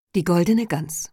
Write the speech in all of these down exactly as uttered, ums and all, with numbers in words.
Die goldene Gans.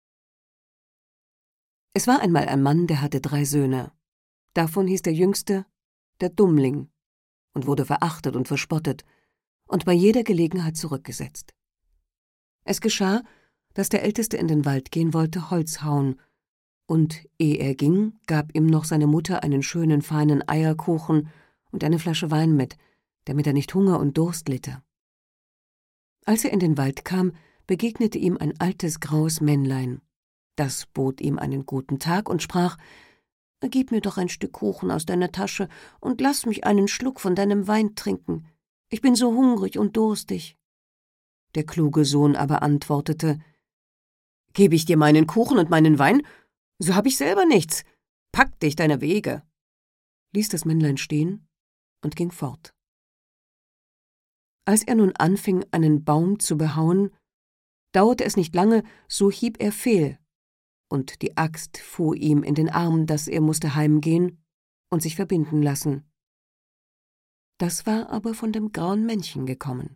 Es war einmal ein Mann, der hatte drei Söhne. Davon hieß der jüngste der Dummling und wurde verachtet und verspottet und bei jeder Gelegenheit zurückgesetzt. Es geschah, dass der Älteste in den Wald gehen wollte, Holz hauen, und ehe er ging, gab ihm noch seine Mutter einen schönen, feinen Eierkuchen und eine Flasche Wein mit, damit er nicht Hunger und Durst litte. Als er in den Wald kam, begegnete ihm ein altes, graues Männlein. Das bot ihm einen guten Tag und sprach: »Gib mir doch ein Stück Kuchen aus deiner Tasche und lass mich einen Schluck von deinem Wein trinken. Ich bin so hungrig und durstig.« Der kluge Sohn aber antwortete: »Gebe ich dir meinen Kuchen und meinen Wein, so hab ich selber nichts. Pack dich deiner Wege«, ließ das Männlein stehen und ging fort. Als er nun anfing, einen Baum zu behauen, dauerte es nicht lange, so hieb er fehl, und die Axt fuhr ihm in den Arm, daß er musste heimgehen und sich verbinden lassen. Das war aber von dem grauen Männchen gekommen.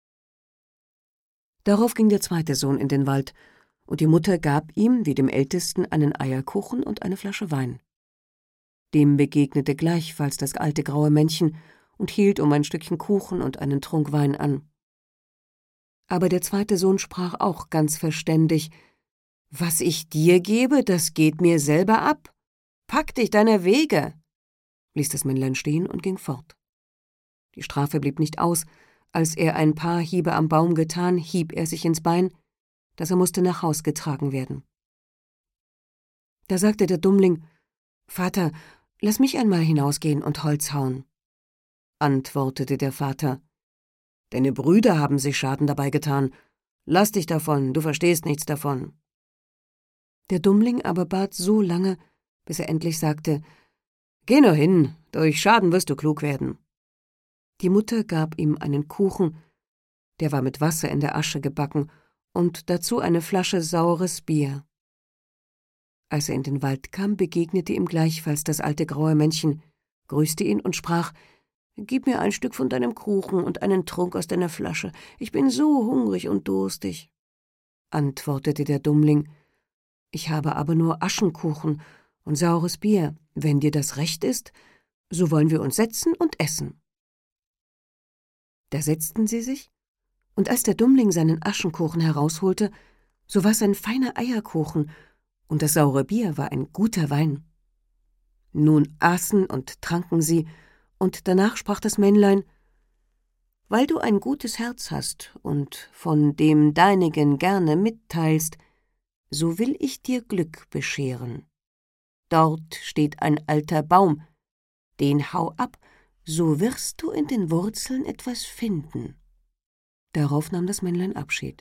Darauf ging der zweite Sohn in den Wald, und die Mutter gab ihm, wie dem Ältesten, einen Eierkuchen und eine Flasche Wein. Dem begegnete gleichfalls das alte graue Männchen und hielt um ein Stückchen Kuchen und einen Trunk Wein an. Aber der zweite Sohn sprach auch ganz verständig: »Was ich dir gebe, das geht mir selber ab. Pack dich deiner Wege«, ließ das Männlein stehen und ging fort. Die Strafe blieb nicht aus. Als er ein paar Hiebe am Baum getan, hieb er sich ins Bein, daß er musste nach Haus getragen werden. Da sagte der Dummling: »Vater, lass mich einmal hinausgehen und Holz hauen.« Antwortete der Vater: »Deine Brüder haben sich Schaden dabei getan. Lass dich davon, du verstehst nichts davon.« Der Dummling aber bat so lange, bis er endlich sagte: »Geh nur hin, durch Schaden wirst du klug werden.« Die Mutter gab ihm einen Kuchen, der war mit Wasser in der Asche gebacken, und dazu eine Flasche saures Bier. Als er in den Wald kam, begegnete ihm gleichfalls das alte graue Männchen, grüßte ihn und sprach: »Gib mir ein Stück von deinem Kuchen und einen Trunk aus deiner Flasche, ich bin so hungrig und durstig.« Antwortete der Dummling: »Ich habe aber nur Aschenkuchen und saures Bier. Wenn dir das recht ist, so wollen wir uns setzen und essen.« Da setzten sie sich, und als der Dummling seinen Aschenkuchen herausholte, so war's ein feiner Eierkuchen, und das saure Bier war ein guter Wein. Nun aßen und tranken sie, und danach sprach das Männlein: »Weil du ein gutes Herz hast und von dem deinigen gerne mitteilst, so will ich dir Glück bescheren. Dort steht ein alter Baum, den hau ab, so wirst du in den Wurzeln etwas finden.« Darauf nahm das Männlein Abschied.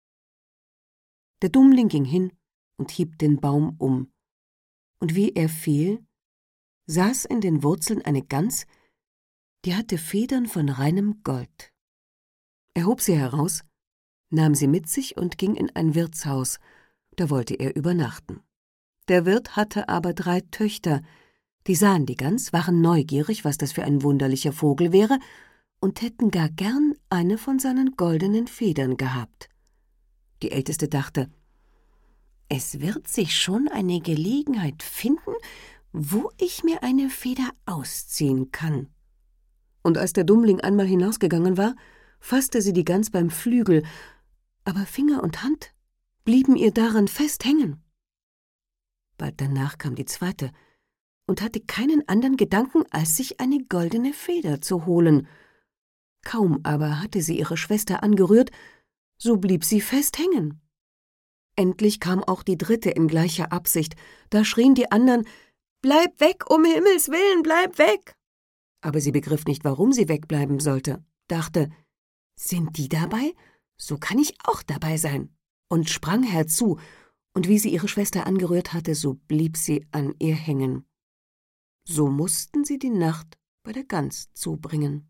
Der Dummling ging hin und hieb den Baum um, und wie er fiel, saß in den Wurzeln eine Gans, die hatte Federn von reinem Gold. Er hob sie heraus, nahm sie mit sich und ging in ein Wirtshaus, da wollte er übernachten. Der Wirt hatte aber drei Töchter, die sahen die Gans, waren neugierig, was das für ein wunderlicher Vogel wäre, und hätten gar gern eine von seinen goldenen Federn gehabt. Die Älteste dachte: »Es wird sich schon eine Gelegenheit finden, wo ich mir eine Feder ausziehen kann.« Und als der Dummling einmal hinausgegangen war, fasste sie die Gans beim Flügel, aber Finger und Hand blieben ihr daran fest hängen. Bald danach kam die zweite und hatte keinen anderen Gedanken, als sich eine goldene Feder zu holen. Kaum aber hatte sie ihre Schwester angerührt, so blieb sie fest hängen. Endlich kam auch die dritte in gleicher Absicht. Da schrien die anderen: »Bleib weg, um Himmels willen, bleib weg!« Aber sie begriff nicht, warum sie wegbleiben sollte, dachte: »Sind die dabei? So kann ich auch dabei sein«, und sprang herzu, und wie sie ihre Schwester angerührt hatte, so blieb sie an ihr hängen. So mussten sie die Nacht bei der Gans zubringen.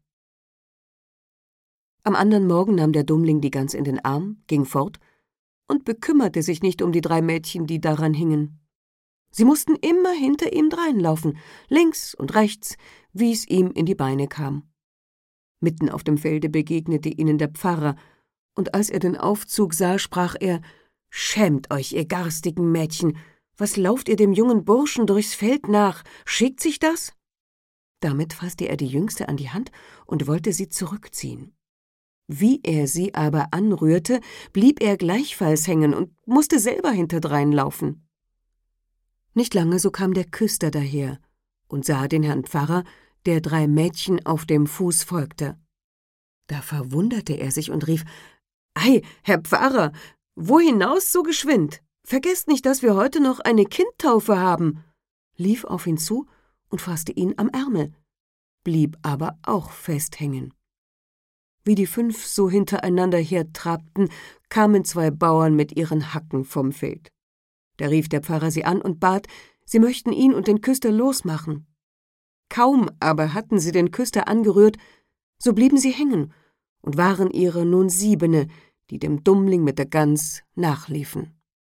Am andern Morgen nahm der Dummling die Gans in den Arm, ging fort und bekümmerte sich nicht um die drei Mädchen, die daran hingen. Sie mussten immer hinter ihm dreinlaufen, links und rechts, wie's ihm in die Beine kam. Mitten auf dem Felde begegnete ihnen der Pfarrer, und als er den Aufzug sah, sprach er: »Schämt euch, ihr garstigen Mädchen! Was lauft ihr dem jungen Burschen durchs Feld nach? Schickt sich das?« Damit fasste er die Jüngste an die Hand und wollte sie zurückziehen. Wie er sie aber anrührte, blieb er gleichfalls hängen und musste selber hinterdrein laufen. Nicht lange, so kam der Küster daher und sah den Herrn Pfarrer, der drei Mädchen auf dem Fuß folgte. Da verwunderte er sich und rief: »Ei, Herr Pfarrer, wo hinaus so geschwind? Vergesst nicht, dass wir heute noch eine Kindtaufe haben«, lief auf ihn zu und fasste ihn am Ärmel, blieb aber auch fest hängen. Wie die fünf so hintereinander hertrabten, kamen zwei Bauern mit ihren Hacken vom Feld. Da rief der Pfarrer sie an und bat, sie möchten ihn und den Küster losmachen. Kaum aber hatten sie den Küster angerührt, so blieben sie hängen und waren ihre nun siebene, die dem Dummling mit der Gans nachliefen.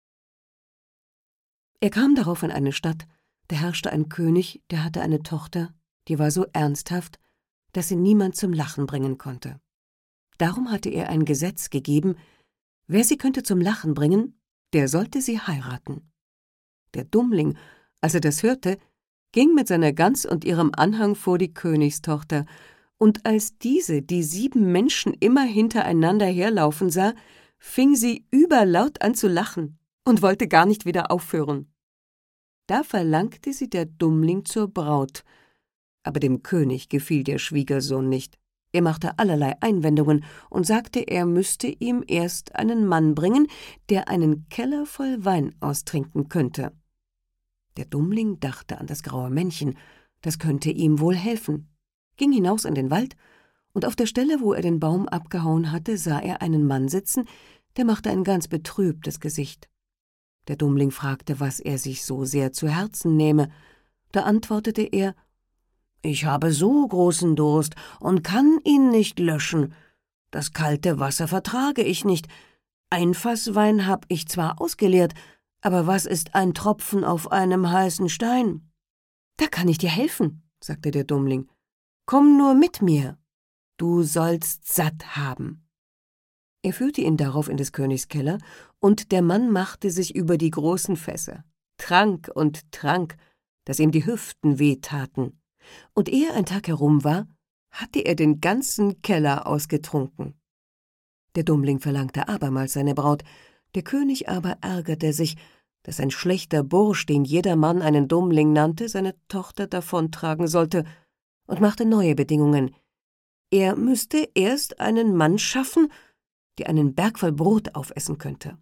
Er kam darauf in eine Stadt, da herrschte ein König, der hatte eine Tochter, die war so ernsthaft, dass sie niemand zum Lachen bringen konnte. Darum hatte er ein Gesetz gegeben, wer sie könnte zum Lachen bringen, der sollte sie heiraten. Der Dummling, als er das hörte, ging mit seiner Gans und ihrem Anhang vor die Königstochter, und als diese die sieben Menschen immer hintereinander herlaufen sah, fing sie überlaut an zu lachen und wollte gar nicht wieder aufhören. Da verlangte sie der Dummling zur Braut, aber dem König gefiel der Schwiegersohn nicht. Er machte allerlei Einwendungen und sagte, er müsste ihm erst einen Mann bringen, der einen Keller voll Wein austrinken könnte. Der Dummling dachte an das graue Männchen, das könnte ihm wohl helfen, ging hinaus in den Wald, und auf der Stelle, wo er den Baum abgehauen hatte, sah er einen Mann sitzen, der machte ein ganz betrübtes Gesicht. Der Dummling fragte, was er sich so sehr zu Herzen nehme. Da antwortete er: »Ich habe so großen Durst und kann ihn nicht löschen. Das kalte Wasser vertrage ich nicht. Ein Fass Wein hab ich zwar ausgeleert, aber was ist ein Tropfen auf einem heißen Stein?« »Da kann ich dir helfen«, sagte der Dummling. »Komm nur mit mir, du sollst satt haben.« Er führte ihn darauf in des Königs Keller, und der Mann machte sich über die großen Fässer, trank und trank, dass ihm die Hüften wehtaten, und ehe ein Tag herum war, hatte er den ganzen Keller ausgetrunken. Der Dummling verlangte abermals seine Braut, der König aber ärgerte sich, dass ein schlechter Bursch, den jedermann einen Dummling nannte, seine Tochter davontragen sollte, und machte neue Bedingungen. Er müsste erst einen Mann schaffen, der einen Berg voll Brot aufessen könnte.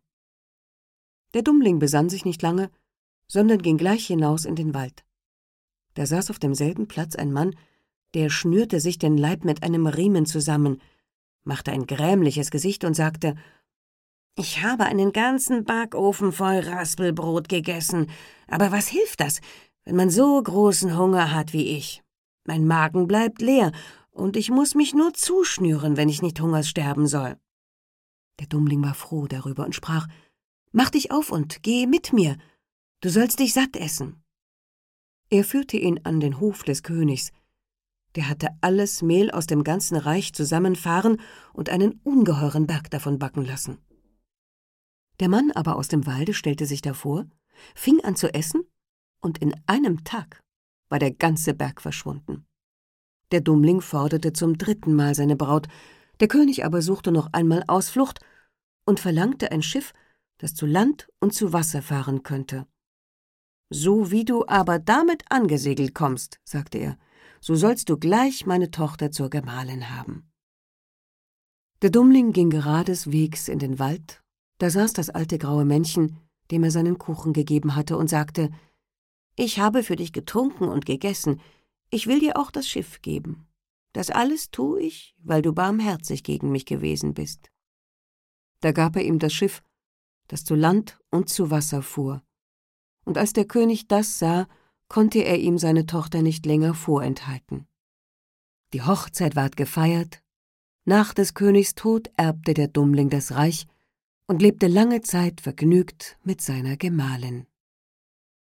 Der Dummling besann sich nicht lange, sondern ging gleich hinaus in den Wald. Da saß auf demselben Platz ein Mann, der schnürte sich den Leib mit einem Riemen zusammen, machte ein grämliches Gesicht und sagte: »Ich habe einen ganzen Backofen voll Raspelbrot gegessen, aber was hilft das, wenn man so großen Hunger hat wie ich? Mein Magen bleibt leer, und ich muß mich nur zuschnüren, wenn ich nicht hungers sterben soll.« Der Dummling war froh darüber und sprach: »Mach dich auf und geh mit mir, du sollst dich satt essen.« Er führte ihn an den Hof des Königs. Der hatte alles Mehl aus dem ganzen Reich zusammenfahren und einen ungeheuren Berg davon backen lassen. Der Mann aber aus dem Walde stellte sich davor, fing an zu essen, und in einem Tag war der ganze Berg verschwunden. Der Dummling forderte zum dritten Mal seine Braut, der König aber suchte noch einmal Ausflucht und verlangte ein Schiff, das zu Land und zu Wasser fahren könnte. »So wie du aber damit angesegelt kommst«, sagte er, »so sollst du gleich meine Tochter zur Gemahlin haben.« Der Dummling ging geradeswegs in den Wald, da saß das alte graue Männchen, dem er seinen Kuchen gegeben hatte, und sagte: »Ich habe für dich getrunken und gegessen, ich will dir auch das Schiff geben. Das alles tue ich, weil du barmherzig gegen mich gewesen bist.« Da gab er ihm das Schiff, das zu Land und zu Wasser fuhr. Und als der König das sah, konnte er ihm seine Tochter nicht länger vorenthalten. Die Hochzeit ward gefeiert, nach des Königs Tod erbte der Dummling das Reich und lebte lange Zeit vergnügt mit seiner Gemahlin.